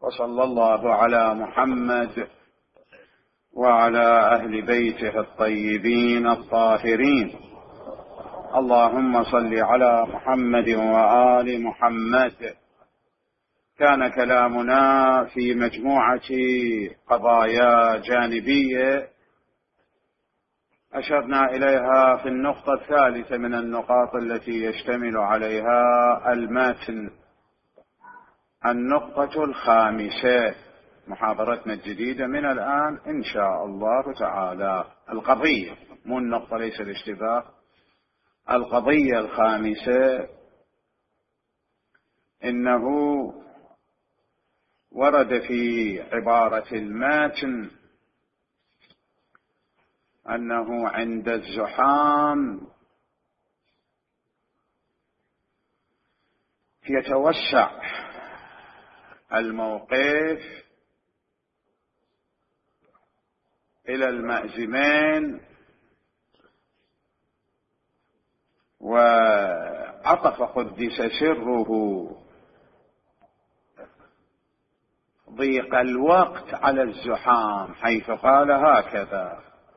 وصلى الله على محمد وعلى أهل بيته الطيبين الطاهرين. اللهم صل على محمد وآل محمد. كان كلامنا في مجموعة قضايا جانبية أشرنا إليها في النقطة الثالثة من النقاط التي يشتمل عليها المتن. النقطة الخامسة، محاضرتنا الجديدة من الآن إن شاء الله تعالى، القضية، مو النقطة، ليس الاشتباه. القضية الخامسة، إنه ورد في عبارة المتن أنه عند الزحام يتوسع الموقف إلى المأزمين، وعطف قدس سره ضيق الوقت على الزحام، حيث قال هكذا: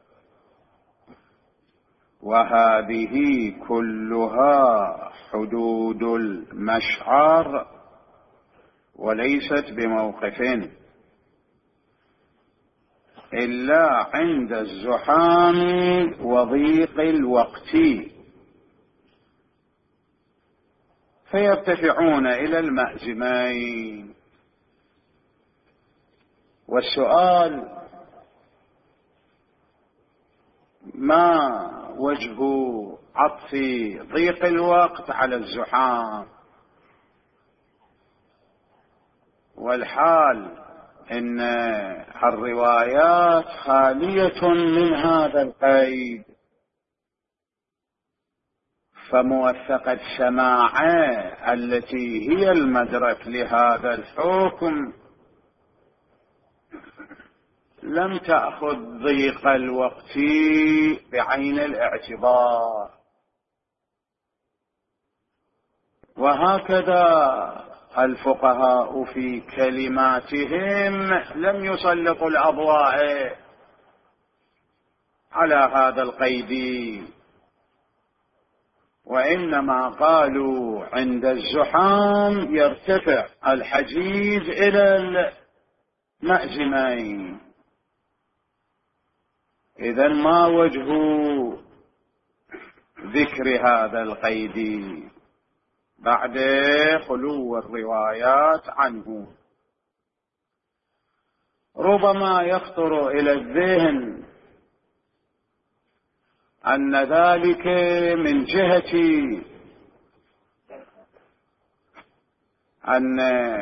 وهذه كلها حدود المشعر وليست بموقف إلا عند الزحام وضيق الوقت، فيرتفعون إلى المأزمين. والسؤال: ما وجه عطف ضيق الوقت على الزحام، والحال إن الروايات خالية من هذا القيد؟ فموثقة سماعه التي هي المدرك لهذا الحكم لم تأخذ ضيق الوقت بعين الاعتبار. وهكذا الفقهاء في كلماتهم لم يسلطوا الأضواء على هذا القيد، وإنما قالوا عند الزحام يرتفع الحجيز إلى المأزمين. إذن ما وجه ذكر هذا القيد بعد خلو الروايات عنه؟ ربما يخطر إلى الذهن أن ذلك من جهة أن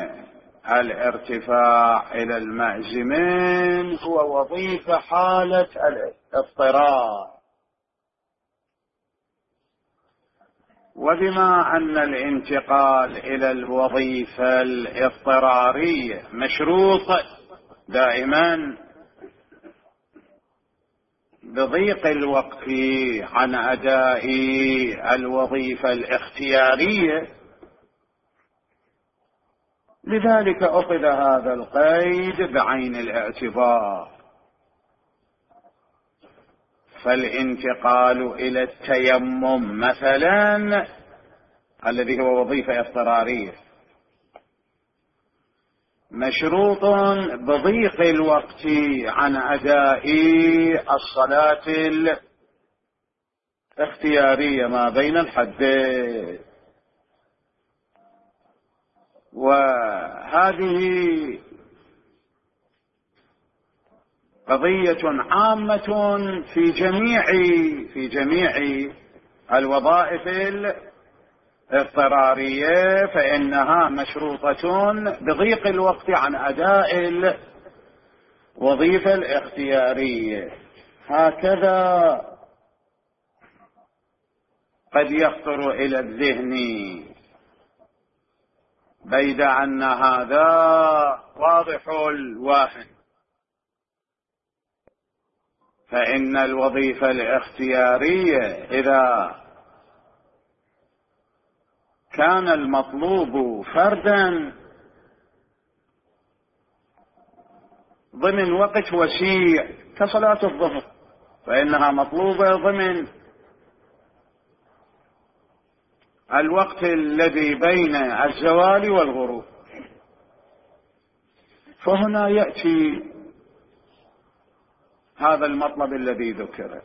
الارتفاع إلى المأزمين هو وظيفة حالة الاضطرار، وبما أن الانتقال إلى الوظيفة الاضطرارية مشروط دائما بضيق الوقت عن أداء الوظيفة الاختيارية، لذلك أخذ هذا القيد بعين الاعتبار. فالانتقال إلى التيمم مثلا، الذي هو وظيفة اضطرارية، مشروط بضيق الوقت عن أداء الصلاة الاختيارية ما بين الحدين. وهذه قضية عامة في جميع الوظائف الاضطرارية، فإنها مشروطة بضيق الوقت عن أداء الوظيفة الاختيارية. هكذا قد يخطر إلى الذهن، بيد أن هذا واضح الوهن، فإن الوظيفة الاختيارية إذا كان المطلوب فردا ضمن وقت وسيع كصلاة الظهر، فإنها مطلوبة ضمن الوقت الذي بين الزوال والغروب. فهنا يأتي هذا المطلب الذي ذكر،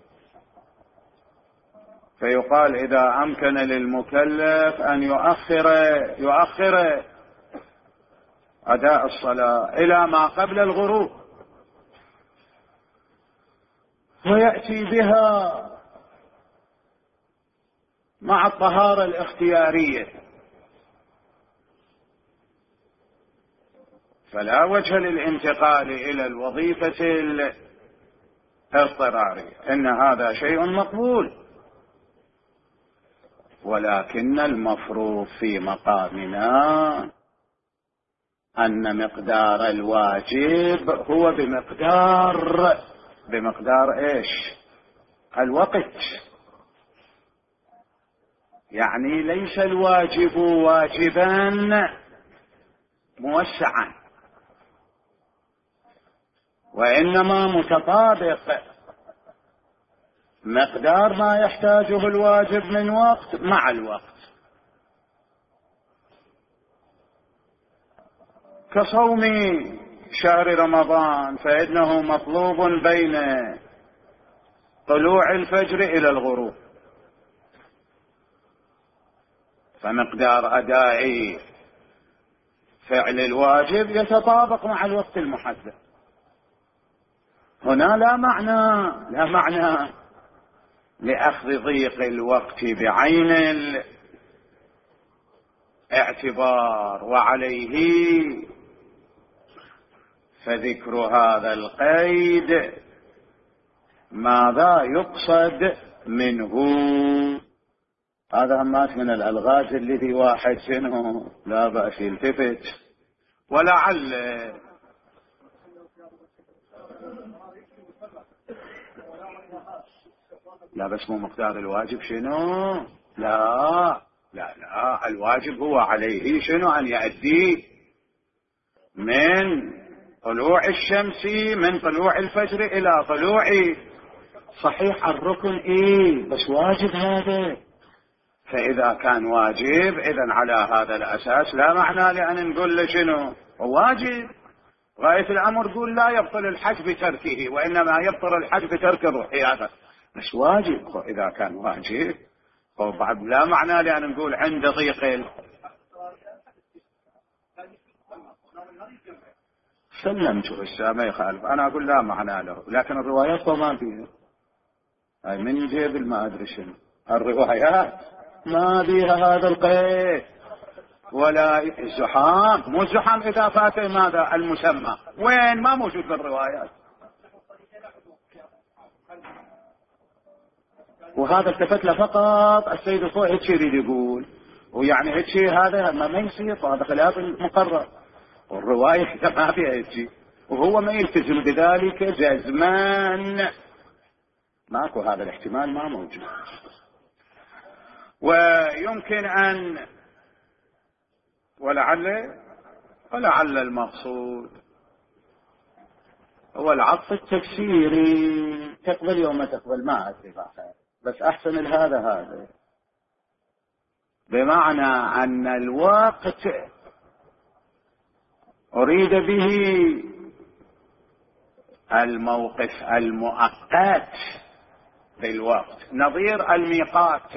فيقال إذا أمكن للمكلف أن يؤخر أداء الصلاة إلى ما قبل الغروب، ويأتي بها مع الطهارة الاختيارية، فلا وجه للانتقال إلى الوظيفة الاضطرارية، إن هذا شيء مقبول، ولكن المفروض في مقامنا أن مقدار الواجب هو بمقدار إيش؟ الوقت. يعني ليس الواجب واجبا موسعا، وإنما متطابق مقدار ما يحتاجه الواجب من وقت مع الوقت، كصوم شهر رمضان فإنه مطلوب بين طلوع الفجر إلى الغروب، فمقدار أداء فعل الواجب يتطابق مع الوقت المحدد. هنا لا معنى لأخذ ضيق الوقت بعين الاعتبار، وعليه فذكر هذا القيد ماذا يقصد منه. هذا همات من الألغاز الذي واحد شنو لا بأس يلتفت، ولعل لا بس مو مقدار الواجب شنو، لا الواجب هو عليه شنو أن يؤدي من طلوع الشمس من طلوع الفجر إلى طلوع صحيح الركن بس واجب هذا. فإذا كان واجب إذن على هذا الأساس لا معنى لأن نقول له شنو واجب. غاية الأمر يقول لا يبطل الحج بتركه، وإنما يبطل الحج بترك الرحيات، بس واجب. إذا كان واجب بعد لا معنى لأن نقول عند ضيق سلمته الساعة ما يخالف. أنا أقول لا معنى له، لكن الروايات ما فيها، أي من يجيب ما أدري شنو الروايات ما فيها هذا القيد ولا الزحام. مو الزحام إذا فات ماذا المسمى، وين ما موجود في الروايات. وهذا التفت له فقط السيد الخوئي هيك يريد يقول، ويعني هيك هذا ما يصير، هذا خلاف المقرر، والرواية ما فيها هيك، وهو ما يلتزم بذلك جزما. ماكو هذا الاحتمال، ما موجود. ويمكن أن ولعل المقصود هو العطف التفسيري، تقبل يوم تقبل ما أدري بس أحسن هذا بمعنى أن الوقت أريد به الموقف المؤقت بالوقت، نظير الميقات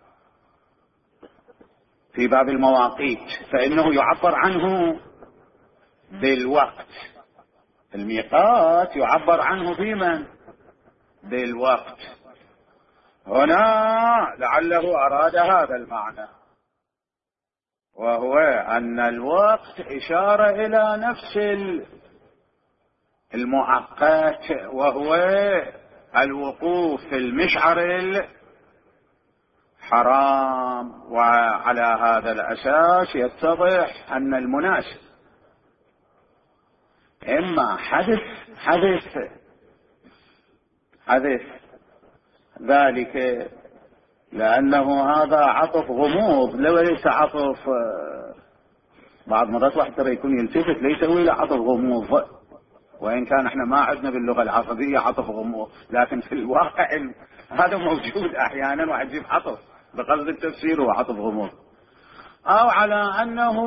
في باب المواقيت، فإنه يعبر عنه بالوقت. الميقات يعبر عنه بمن؟ بالوقت. هنا لعله أراد هذا المعنى، وهو أن الوقت إشارة إلى نفس المؤقت، وهو الوقوف في المشعر الحرام. وعلى هذا الأساس يتضح أن المناسب إما حذف ذلك، لأنه هذا عطف غموض لو ليس عطف. بعض مرات واحد ترى يكون يلتفت ليس هو إلى عطف غموض، وإن كان احنا ما عندنا باللغة العربية عطف غموض، لكن في الواقع هذا موجود أحيانا، واحد يجيب عطف بقصد التفسير هو عطف غموض. أو على أنه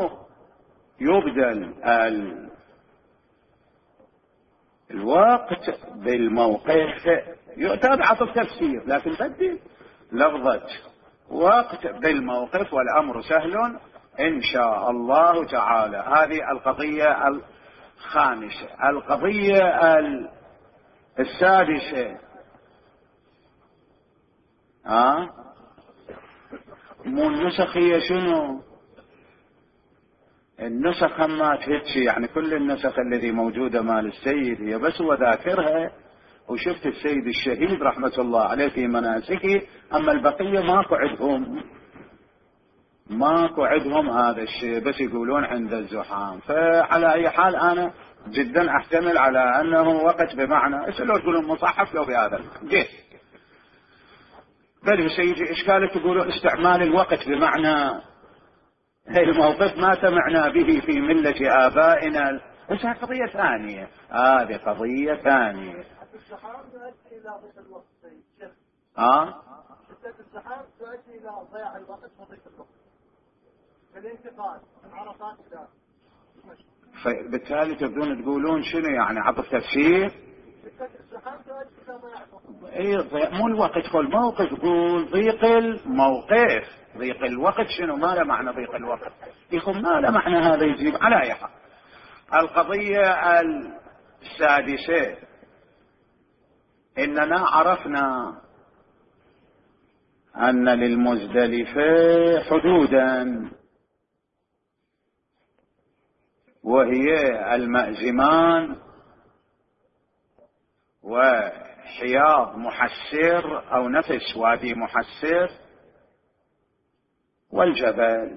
يبدل الوقت بالموقف، يؤتى بعطف تفسير لكن بدل لفظة وقت بالموقف والأمر سهل إن شاء الله تعالى. هذه القضية الخامسة. القضية السادسة مو النسخ هي شنو؟ النسخ ما تهتشي، يعني كل النسخ الذي موجودة مال السيد هي بس هو ذاكرها وشفت السيد الشهيد رحمة الله عليه في مناسكه، أما البقية ماكو عندهم هذا الشيء، بس يقولون عند الزحام. فعلى أي حال أنا جدا أحتمل على أنه وقت بمعنى لو تقولون مصحف لو بهذا جيد، بل سيجي إشكالة تقولوا استعمال الوقت بمعنى الموقف ما سمعنا به في ملة آبائنا، بس هذه قضية ثانية. هذه قضية ثانية. الزحام تؤدي إلى ضيق الوقت. الزحام تؤدي إلى ضياع الوقت وضيق الوقت بالانتقال من عرفات إلى دمشق. فبالتالي تبدون تقولون شنو يعني عطف تفسير؟ الزحام تؤدي إلى ضياع الوقت. اي مو الوقت، هو الموقف. يقول ضيق الموقف، ضيق الوقت شنو؟ ما له معنى ضيق الوقت، يقول ما له معنى هذا. يجيب على أي حال. القضية السادسة إننا عرفنا أن للمزدلفة حدودا، وهي المأزمان وحياض محسر أو نفس وادي محسر والجبل.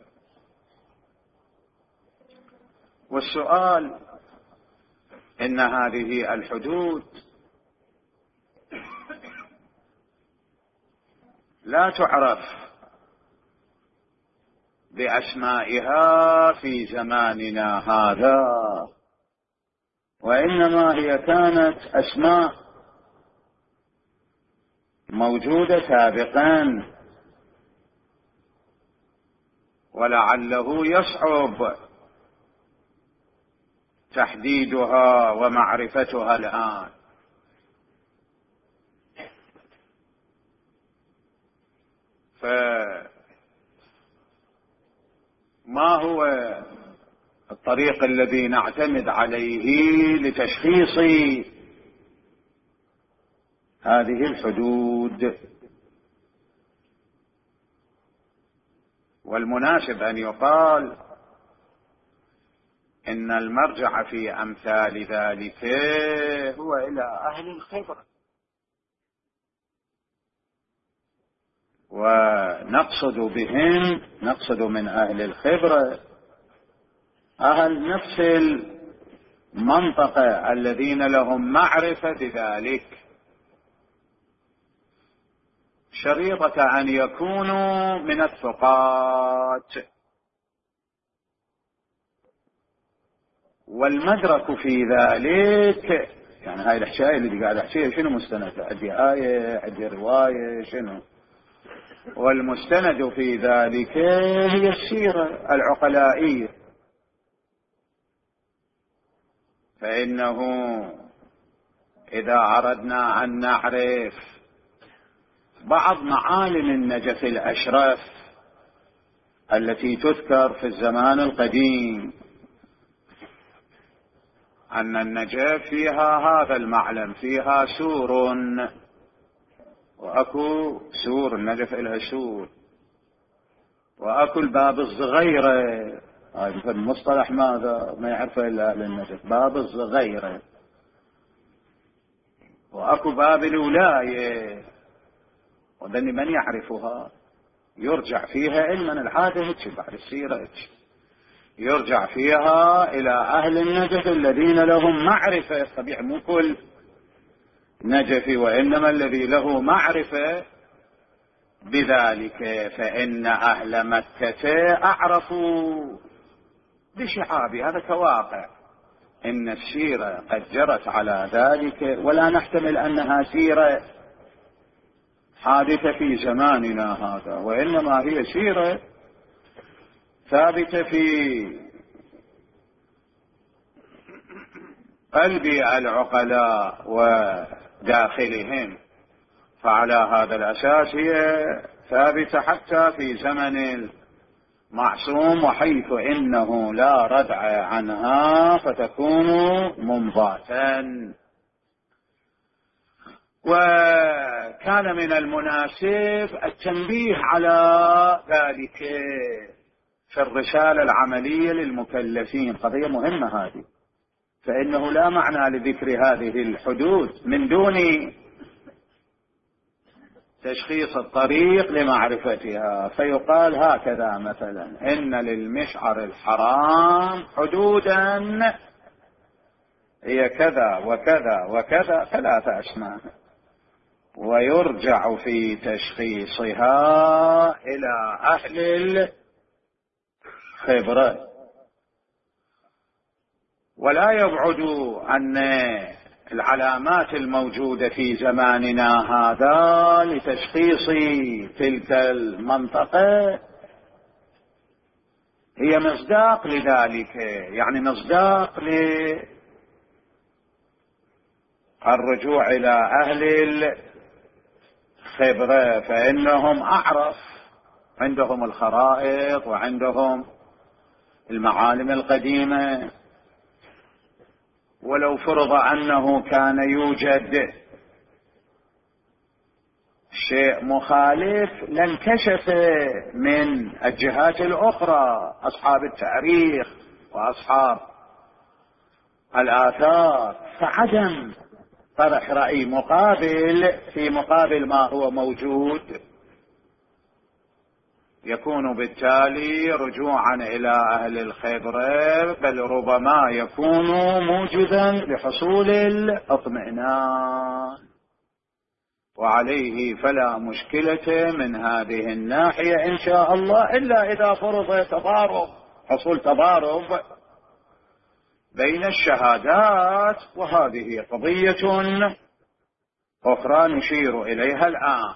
والسؤال إن هذه الحدود لا تعرف بأسمائها في زماننا هذا، وإنما هي كانت أسماء موجودة سابقا، ولعله يصعب تحديدها ومعرفتها الآن. فما هو الطريق الذي نعتمد عليه لتشخيص هذه الحدود؟ والمناسب أن يقال إن المرجع في أمثال ذلك هو إلى أهل الخبرة، ونقصد بهم نقصد من أهل الخبرة أهل نفس المنطقة الذين لهم معرفة بذلك، شريطة أن يكونوا من الثقات. والمدرك في ذلك يعني هاي الحكاية اللي قاعد أحكيها شنو مستند؟ عندي آية، عندي رواية، شنو؟ والمستند في ذلك هي السيرة العقلائية. فإنه إذا أردنا أن نعرف بعض معالم النجف الأشرف التي تذكر في الزمان القديم، أن النجف فيها هذا المعلم، فيها سور، وأكو سور النجف إلها سور، وأكو الباب الصغيرة، هذا مثل المصطلح ماذا ما يعرفه إلا أهل النجف، باب الصغيرة، وأكو باب الولاية، وذني من يعرفها يرجع فيها علما العادة بعد السيرة، يرجع فيها إلى أهل النجف الذين لهم معرفة. طبيعي مو كل نجفي، وإنما الذي له معرفة بذلك. فإن أهل مكة أعرفوا بشعاب هذا كواقع، إن السيرة قد جرت على ذلك، ولا نحتمل أنها سيرة حادثة في زماننا هذا، وإنما هي سيرة ثابتة في قلب العقلاء وداخلهم، فعلى هذا الأساس هي ثابتة حتى في زمن المعصوم، وحيث إنه لا ردع عنها فتكون ممضاة. وكان من المناسب التنبيه على ذلك في الرسالة العملية للمكلفين، قضية مهمة هذه، فإنه لا معنى لذكر هذه الحدود من دون تشخيص الطريق لمعرفتها، فيقال هكذا مثلا: إن للمشعر الحرام حدودا هي كذا وكذا وكذا 3 أسماء، ويرجع في تشخيصها إلى أهل الخبرة. ولا يبعد أن العلامات الموجودة في زماننا هذا لتشخيص تلك المنطقة هي مصداق لذلك، يعني مصداق للرجوع إلى أهل الخبرة، فإنهم أعرف، عندهم الخرائط وعندهم المعالم القديمة. ولو فرض أنه كان يوجد شيء مخالف لانكشف من الجهات الأخرى أصحاب التاريخ وأصحاب الآثار، فعدم طرح رأي مقابل في مقابل ما هو موجود يكون بالتالي رجوعا إلى أهل الخبرة، بل ربما يكون موجدا لحصول الاطمئنان، وعليه فلا مشكلة من هذه الناحية إن شاء الله، إلا إذا فرض تضارب، حصول تضارب بين الشهادات، وهذه قضية أخرى نشير إليها الآن.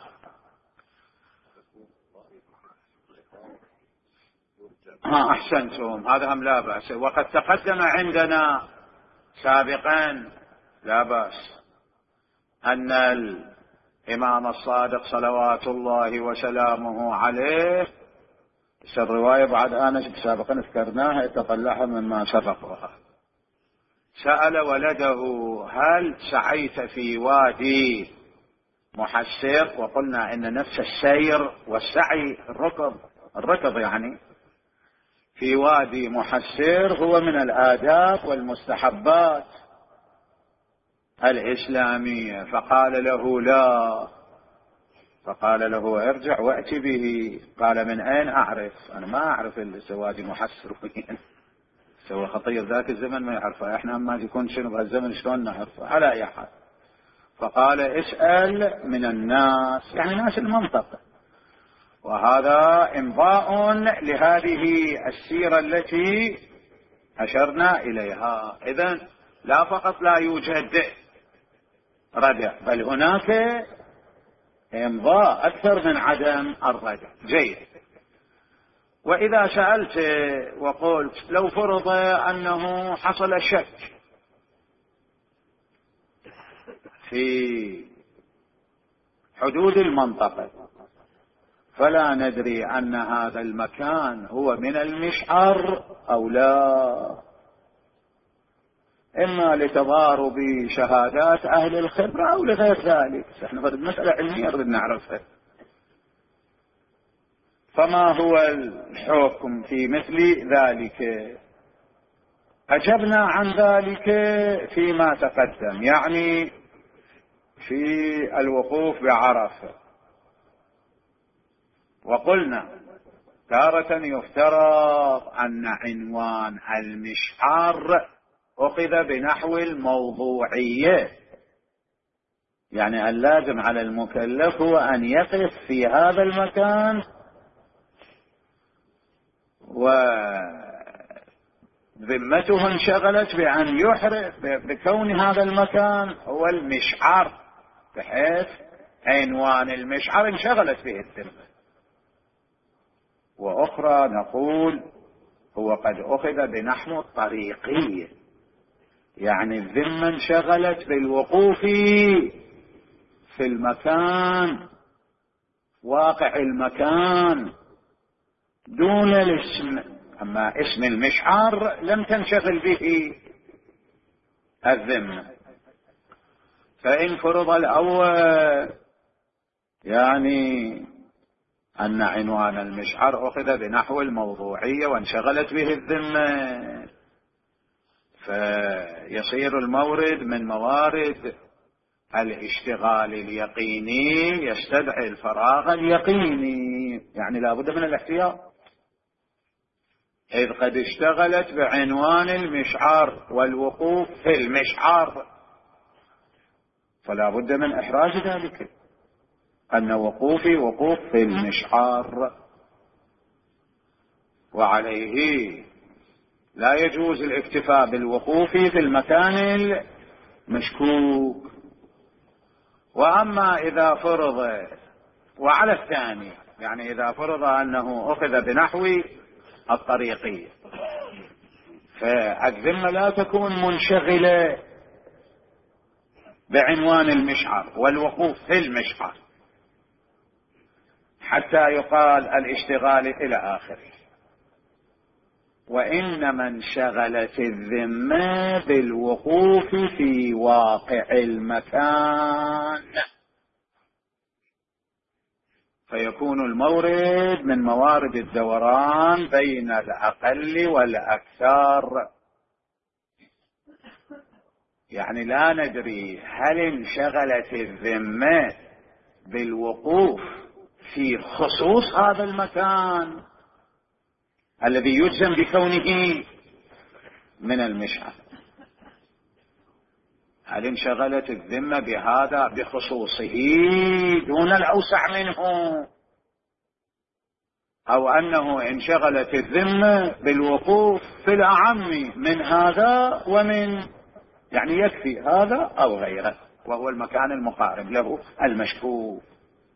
أحسنتم، هذا هم لا بأس، وقد تقدم عندنا سابقا لا بأس أن الإمام الصادق صلوات الله وسلامه عليه، الرواية بعد أنا سابقا ذكرناها يتطلعها مما سبقها، سأل ولده: هل سعيت في وادي محسر؟ وقلنا إن نفس السير والسعي الركض يعني في وادي محسر هو من الآداب والمستحبات الإسلامية، فقال له: لا. فقال له: ارجع وأتي به. قال: من أين أعرف؟ أنا ما أعرف وادي محسر وين، سوى خطير ذاك الزمن ما يعرفه، احنا ما يكون شنو بهالزمن شلون نعرفه على أي حال. فقال: اسأل من الناس، يعني ناس المنطقة. وهذا إمضاء لهذه السيرة التي أشرنا إليها. إذن لا فقط لا يوجد ردع، بل هناك إمضاء أكثر من عدم الردع. جيد. وإذا سألت وقلت لو فرض أنه حصل شك في حدود المنطقة، فلا ندري أن هذا المكان هو من المشعر أو لا، إما لتضارب شهادات أهل الخبرة أو لغير ذلك، احنا فرد مسألة علمية نريد نعرفها. فما هو الحكم في مثل ذلك؟ أجبنا عن ذلك فيما تقدم، يعني في الوقوف بعرفة، وقلنا تارة يفترض أن عنوان المشعر أخذ بنحو الموضوعية، يعني اللازم على المكلف هو أن يقف في هذا المكان ذمته انشغلت بأن يحرق بكون هذا المكان هو المشعر، بحيث عنوان المشعر انشغلت به الذمة. وأخرى نقول هو قد أخذ بنحو الطريقية، يعني الذمة انشغلت بالوقوف في المكان، واقع المكان دون الاسم. أما اسم المشعر لم تنشغل به الذمة. فإن فرض الأول يعني أن عنوان المشعر أخذ بنحو الموضوعية وانشغلت به الذمة، فيصير المورد من موارد الاشتغال اليقيني يستدعي الفراغ اليقيني، يعني لا بد من الاحتياط، إذ قد اشتغلت بعنوان المشعر والوقوف في المشعر، فلا بد من إحراز ذلك، أن وقوفي وقوف في المشعر. وعليه لا يجوز الاكتفاء بالوقوف في المكان المشكوك. وأما إذا فرض، وعلى الثاني يعني إذا فرض أنه أخذ بنحو الطريقية، فالذمة لا تكون منشغلة بعنوان المشعر والوقوف في المشعر حتى يقال الاشتغال إلى آخره، وإنما انشغلت الذمة بالوقوف في واقع المكان، فيكون المورد من موارد الدوران بين الأقل والأكثر. يعني لا ندري هل انشغلت الذمة بالوقوف في خصوص هذا المكان الذي يجزم بكونه من المشعر، هل انشغلت الذمة بهذا بخصوصه دون الأوسع منه، أو أنه انشغلت الذمة بالوقوف في الأعم من هذا ومن، يعني يكفي هذا أو غيره، وهو المكان المقارب له المشكوك.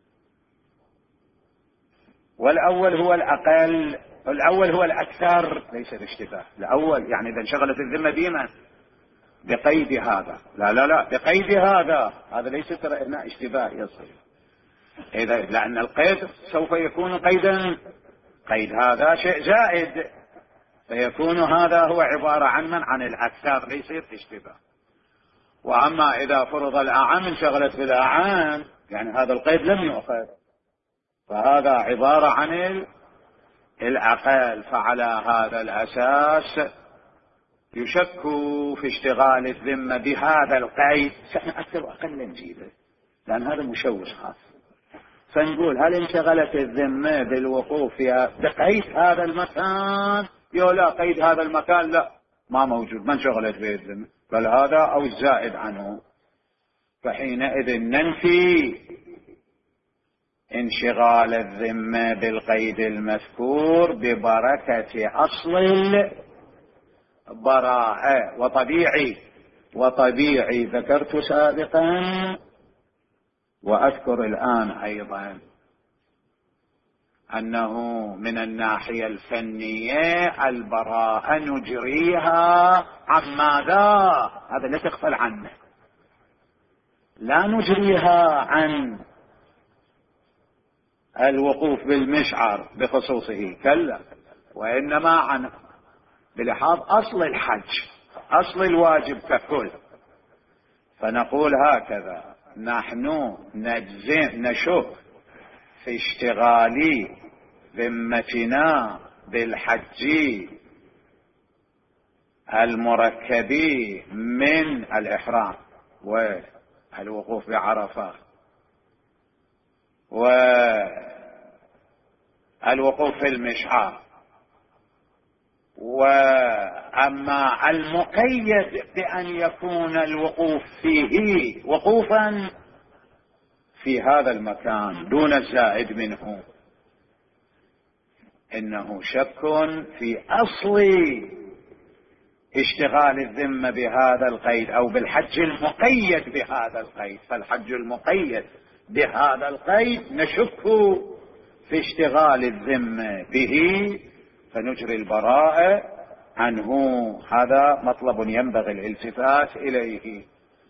والأول هو الأقل، الأول هو الأكثر، ليس الاشتباه. الأول يعني إذا انشغلت الذمة بما بقيد هذا، لا بقيد هذا ليس ترى هنا اشتباه يصير، إذا لأن القيد سوف يكون قيدا، قيد هذا شيء زائد، فيكون هذا هو عبارة عن الأكثر، ليس اشتباه. وأما إذا فرض الأعم انشغلت بالأعم، يعني هذا القيد لم يؤخذ، فهذا عبارة عن الأقل، فعلى هذا الأساس يشك في اشتغال الذمة بهذا القيد. احنا أكثر وأقل نجيبه لأن هذا مشوش خاص، فنقول هل انشغلت الذمة بالوقوف بقيد هذا المكان؟ لا، قيد هذا المكان لا، ما موجود، ما انشغلت به الذمة، بل هذا أو الزائد عنه، فحينئذ ننفي انشغال الذمة بالقيد المذكور ببركة أصل البراءة. وطبيعي ذكرت سابقا وأذكر الآن أيضا أنه من الناحية الفنية البراءة نجريها عن ماذا؟ هذا لا تغفل عنه، لا نجريها عن الوقوف بالمشعر بخصوصه، كلا، وإنما عن بلحاظ أصل الحج، أصل الواجب ككل. فنقول هكذا: نحن نشك في اشتغال ذمتنا بالحج المركب من الإحرام والوقوف بعرفة والوقوف في المشعر، وأما المقيد بأن يكون الوقوف فيه وقوفا في هذا المكان دون الزائد منه، إنه شك في أصل اشتغال الذمة بهذا القيد أو بالحج المقيد بهذا القيد، فالحج المقيد بهذا القيد نشك في اشتغال الذمة به فنجري البراءة عنه. هذا مطلب ينبغي الالتفات إليه.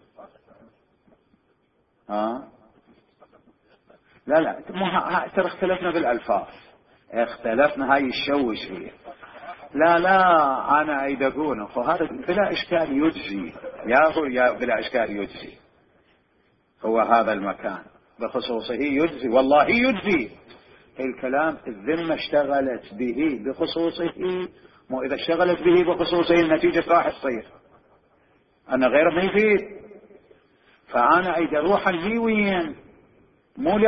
لا ترى اختلفنا بالألفاظ، اختلفنا، هاي الشوش فيه. لا أنا أريد أقول هذا بلا إشكال يجزي، يا بلا إشكال يجزي. هو هذا المكان بخصوصه يجزي، والله يجزي. الكلام الذمة اشتغلت به بخصوصه، مو إذا اشتغلت به بخصوصه النتيجة راح تصير أنا غير ما يفيد. فأنا أريد أروح الهيوين مو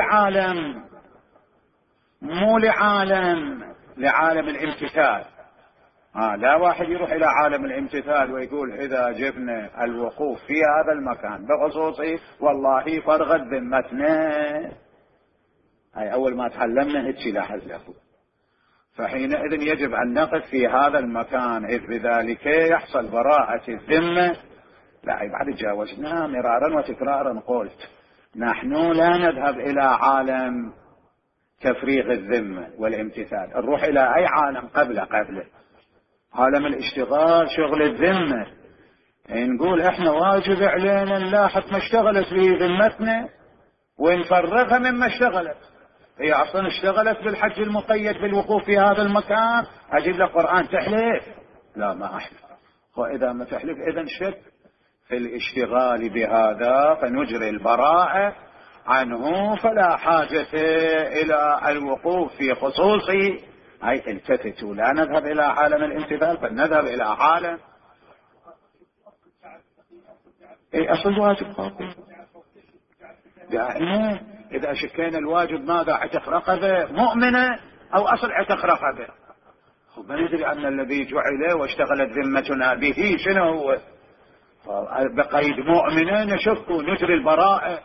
لعالم الامتثال. لا واحد يروح إلى عالم الامتثال ويقول إذا جبنا الوقوف في هذا المكان بخصوصه والله فرغت ذمتنا. هاي أول ما تعلمنا هيك لاحظ له. فحينئذ يجب أن نقف في هذا المكان، إذ بذلك يحصل براءة الذمة. لا بعد تجاوزنا مرارا وتكرارا. قلت نحن لا نذهب إلى عالم تفريغ الذمة والامتثال، نروح إلى أي عالم قبله عالم الاشتغال، شغل الذمة. نقول احنا واجب علينا نلاحظ ما اشتغلت به ذمتنا ونفرغها مما اشتغلت. هي اصلا اشتغلت بالحج المقيد بالوقوف في هذا المكان، اجيب لك قرآن تحلف؟ لا ما احلف. واذا ما تحلف اذا شك في الاشتغال بهذا فنجري البراءة عنه، فلا حاجة الى الوقوف في خصوصه. هاي التفتوا، لا نذهب الى عالم الامتثال بل نذهب الى عالم اصل واجب قاطع. يعني اذا شكينا الواجب ماذا؟ عتق رقبة مؤمنة او اصل عتق رقبة. ما ندري ان الذي جعل واشتغلت ذمتنا به شنو هو؟ بقيد مؤمنة نشك نجري البراءة.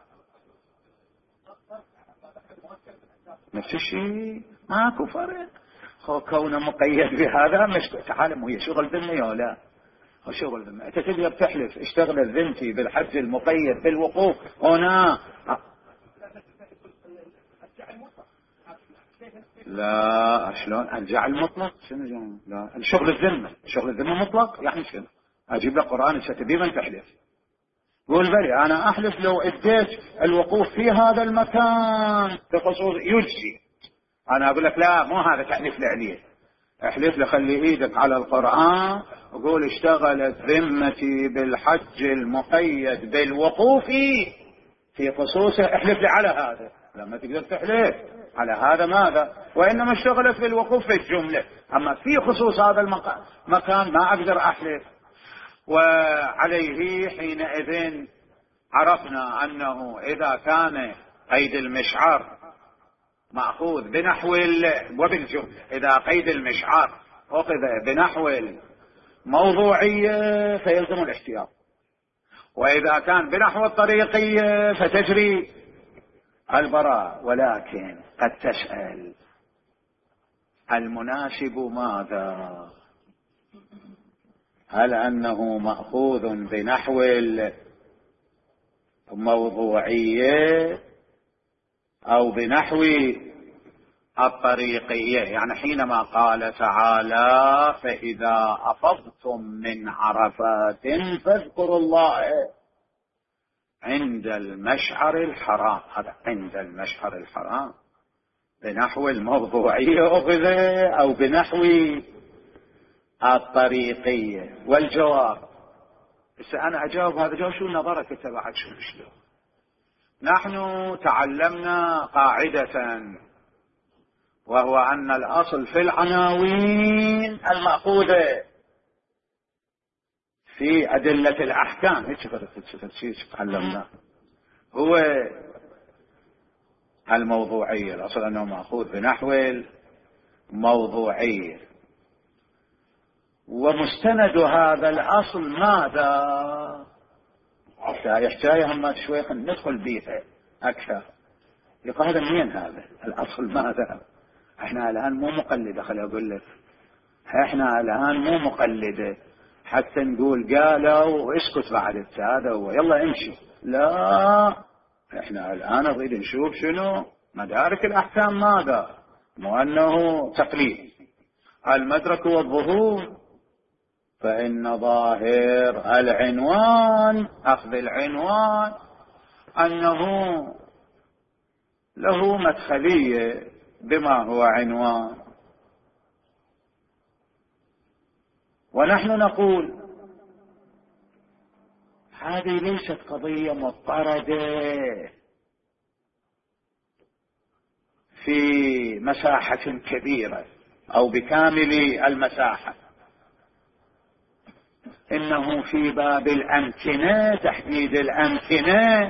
نفس الشيء ماكو فرق. كونه مقيد بهذا مش تعلم هي شغل ذمة ولا لا؟ هو شغل ذمة. انت تقدر تحلف اشتغل ذمتي بالحج المقيد بالوقوف هنا. لا شلون الجعل مطلق؟ شنو جعل؟ لا شغل الذمة مطلق يعني شنو؟ اجيب لك قرآن تبي من تحلف؟ قول بلي انا احلف لو اديت الوقوف في هذا المكان بخصوص يجزي. انا اقول لك لا مو هذا تحليف لعليه. احلف لخلي ايدك على القرآن وقول اشتغلت ذمتي بالحج المقيد بالوقوف في خصوصه. احلف لي على هذا. لما تقدر تحلف على هذا ماذا؟ وانما اشتغلت بالوقوف في الجملة، اما في خصوص هذا المكان ما اقدر احلف. وعليه حينئذ عرفنا انه اذا كان قيد المشعر مأخوذ بنحو وبالجملة، إذا قيد المشعر أخذ بنحو الموضوعية فيلزم الاحتياط، وإذا كان بنحو الطريقية فتجري البراءة. ولكن قد تسأل المناسب ماذا؟ هل أنه مأخوذ بنحو الموضوعية أو بنحو الطريقية؟ يعني حينما قال تعالى فإذا أفضتم من عرفات فاذكروا الله عند المشعر الحرام، هذا عند المشعر الحرام بنحو الموضوعية أخذ أو بنحو الطريقية؟ والجواب أنا أجاوب هذا جواب. شو نظرك تبعك شلون؟ نحن تعلمنا قاعدة وهو أن الأصل في العناوين المأخوذة في أدلة الأحكام. هيك تعلمنا هو الموضوعية. الأصل أنه مأخوذ بنحو الموضوعية، ومستند هذا الأصل ماذا؟ يحتاج هم شوي ندخل بيها أكثر. يقول هذا منين هذا الأصل ماذا؟ احنا الآن مو مقلدة. خلي أقول لك احنا الآن مو مقلدة، حتى نقول قالوا اسكت بعد السادة ويلا امشي. لا، احنا الآن نريد نشوف شنو مدارك الأحكام. ماذا؟ مو أنه تقليد. المدرك والظهور، فإن ظاهر العنوان، أخذ العنوان، أنه له مدخلية بما هو عنوان. ونحن نقول هذه ليست قضية مضطردة في مساحة كبيرة أو بكامل المساحة، إنه في باب الأمكنة، تحديد الأمكنة.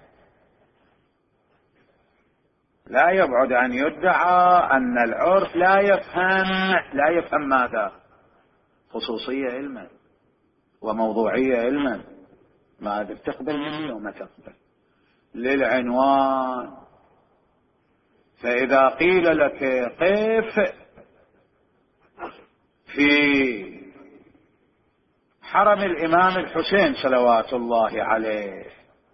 لا يبعد أن يدعى أن العرف لا يفهم ماذا؟ خصوصية علما وموضوعية علما. ماذا تقبل مني وما تقبل للعنوان. فإذا قيل لك قف في حرم الإمام الحسين صلوات الله عليه،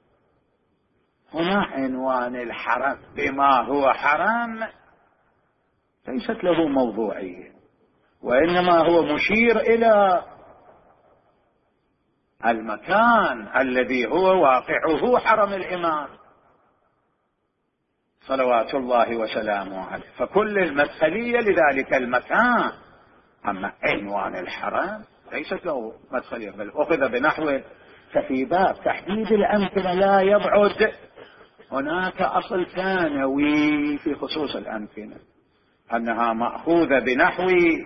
هنا عنوان الحرم بما هو حرم ليست له موضوعية، وإنما هو مشير إلى المكان الذي هو واقعه حرم الإمام صلوات الله وسلامه عليه، فكل المدخلية لذلك المكان. أما عنوان الحرم ليست له مدخلية، بل أخذ بنحو. ففي باب تحديد الأمكنة لا يبعد، هناك أصل ثانوي في خصوص الأمكنة، أنها مأخوذة بنحو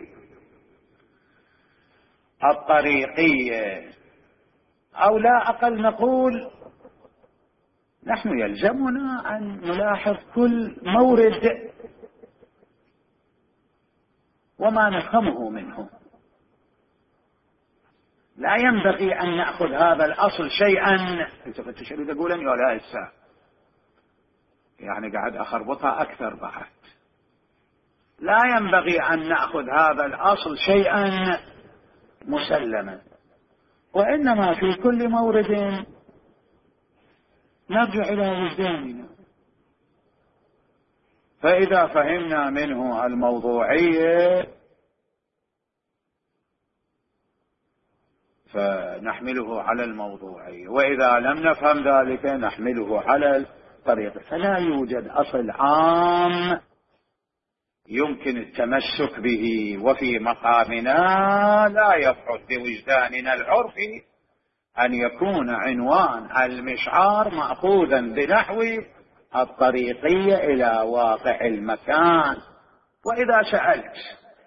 الطريقية، أو لا أقل نقول نحن يلزمنا أن نلاحظ كل مورد وما نفهمه منه. لا ينبغي أن نأخذ هذا الأصل شيئا. التفت شريد أقول يا لا إسا، يعني قاعد أخربطها أكثر بعد. لا ينبغي أن نأخذ هذا الأصل شيئا مسلما، وإنما في كل مورد نرجع إلى وجداننا. فإذا فهمنا منه الموضوعية فنحمله على الموضوعية، وإذا لم نفهم ذلك نحمله على الطريقة. فلا يوجد أصل عام يمكن التمسك به. وفي مقامنا لا يبعد بوجداننا العرفي أن يكون عنوان المشعار مأخوذا بنحو الطريقية إلى واقع المكان. وإذا سألت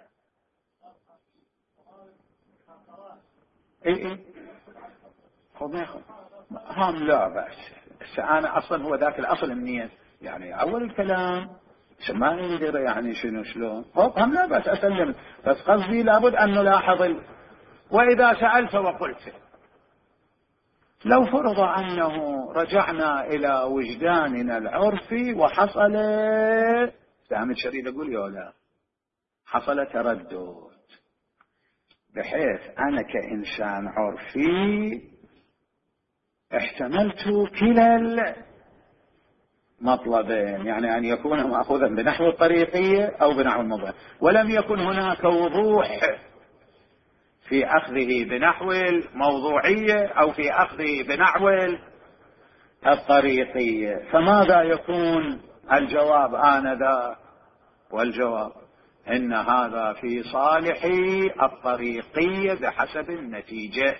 هم لا بأس. أنا أصلا هو ذاك الأصل منين؟ يعني أول الكلام ما يقدر يعني شنو شلون هم لا بأس أسلم، بس قصدي لابد أن نلاحظ وإذا سألت وقلت لو فرض أنه رجعنا إلى وجداننا العرفي وحصل سامد شريد أقول يا لا، حصل تردد، بحيث أنا كإنسان عرفي احتملت كلا المطلبين، يعني أن يكون مأخوذا بنحو الطريقية أو بنحو الموضوع، ولم يكن هناك وضوح في أخذه بنحو الموضوعية أو في أخذه بنحو الطريقية. فماذا يكون الجواب آنذاك؟ والجواب إن هذا في صالح الطريقية بحسب النتيجة،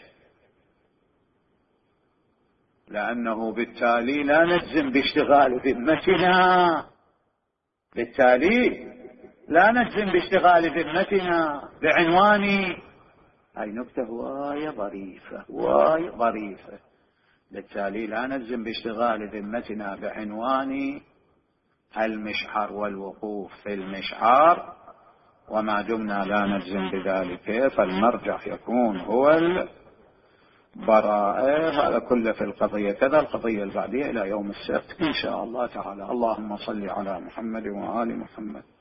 لأنه بالتالي لا نجزم باشتغال ذمتنا، بالتالي لا نجزم باشتغال ذمتنا بعنوان. هاي نكتة واي ظريفة. بالتالي لا نجزم باشتغال ذمتنا بعنوان المشعر والوقوف في المشعر، وما دمنا لا نجزم بذلك فالمرجع يكون هو البراءة. هذا كله في القضية. كذا القضية البعدية إلى يوم السبت إن شاء الله تعالى. اللهم صل على محمد وآل محمد.